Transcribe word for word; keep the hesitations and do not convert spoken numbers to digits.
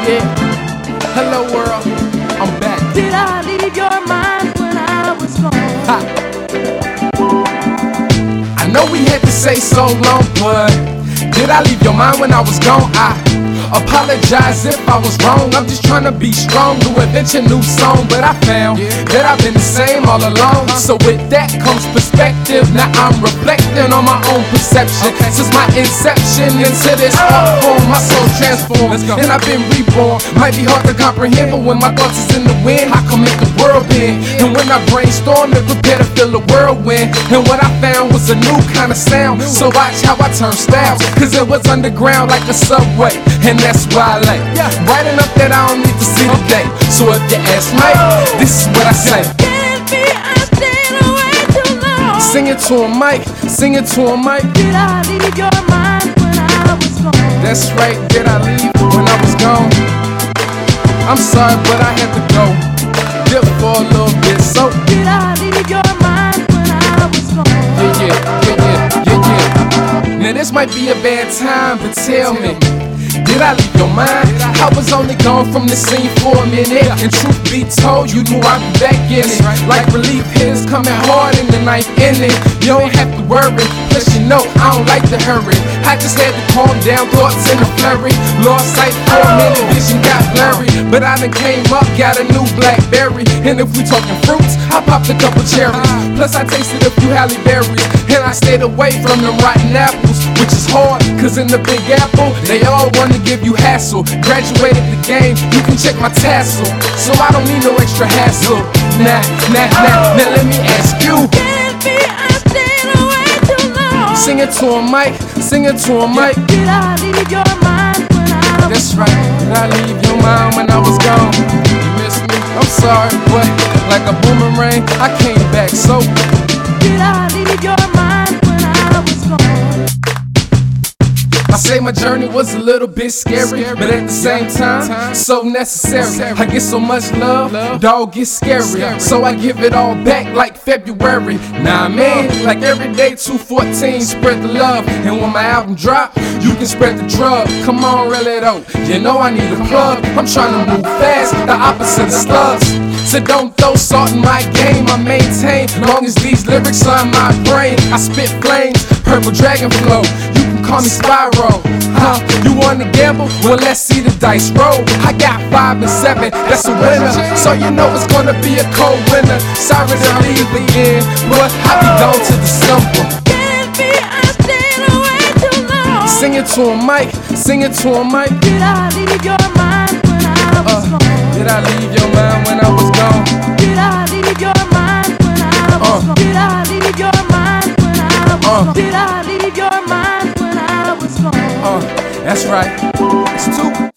Yeah, hello world, I'm back. Did I leave your mind when I was gone? Ha. I know we had to say so long, but did I leave your mind when I was gone? I apologize if I was wrong. I'm just trying to be strong to invent a new song, but I found that I've been the same all along. So with that comes perspective. Now I'm reflecting on my own perception. Since my inception into this art form, my soul transformed and I've been reborn. Might be hard to comprehend, but when my thoughts is in the wind, I can make the world bend. And when I brainstorm and prepare to feel the whirlwind, and what I found was a new kind of sound. So watch how I turn styles, cause it was underground like a subway, and that's why I lay bright enough that I don't need to see the day. So if you ask me, this is what I say. Can't be, I stayed away too long. Sing it to a mic, sing it to a mic. Did I leave your mind when I was gone? That's right, did I leave when I was gone? I'm sorry, but I had to go. Dip for a little bit, so did I leave your mind when I was gone? Yeah, yeah, yeah, yeah, yeah, yeah. Now this might be a bad time, but tell me, did I leave your mind? I was only gone from the scene for a minute, and truth be told, you knew I'd be back in it. Like relief hitters coming hard in the ninth inning. You don't have to worry, plus you know I don't like to hurry. I just had to calm down, thoughts in a flurry. Lost sight for a minute, vision got blurry, but I done came up, got a new Blackberry. And if we talking fruits, I popped a couple cherries. Plus I tasted a few Halle Berries, and I stayed away from them rotten apples, which is hard, cause in the Big Apple, they all wanna give you hassle. Graduated the game, you can check my tassel, so I don't need no extra hassle. Nah, nah, nah, now let me ask you. Can't be, I stayed away too long. Sing it to a mic, sing it to a mic. Did I leave your mind when I was That's right, did I leave your mind when I was gone? You miss me? I'm sorry, but like a boomerang, I came back, so did I leave your mind when I was gone? I say my journey was a little bit scary, but at the same time, so necessary. I get so much love, dog gets scary, so I give it all back like February. Nah man, like every day two fourteen, spread the love. And when my album drop, you can spread the drug. Come on, really though, you know I need a plug. I'm trying to move fast, the opposite of slugs. So don't throw salt in my game, I maintain. Long as these lyrics are in my brain, I spit flames, purple dragon flow. You can call me Spyro. Huh? You wanna gamble? Well, let's see the dice roll. I got five and seven, that's a winner. So you know it's gonna be a cold winter. Sorry to leave again, but I'll be gone to December. Can't be, I stayed away too long. Sing it to a mic, sing it to a mic. Did I leave your mind when I was Uh, gone? did I leave your mind when I was gone? Did I leave your mind when I was Uh. gone? Did I leave your mind when I was Uh. gone? Did I leave your mind when I was gone? Uh, that's right. It's two.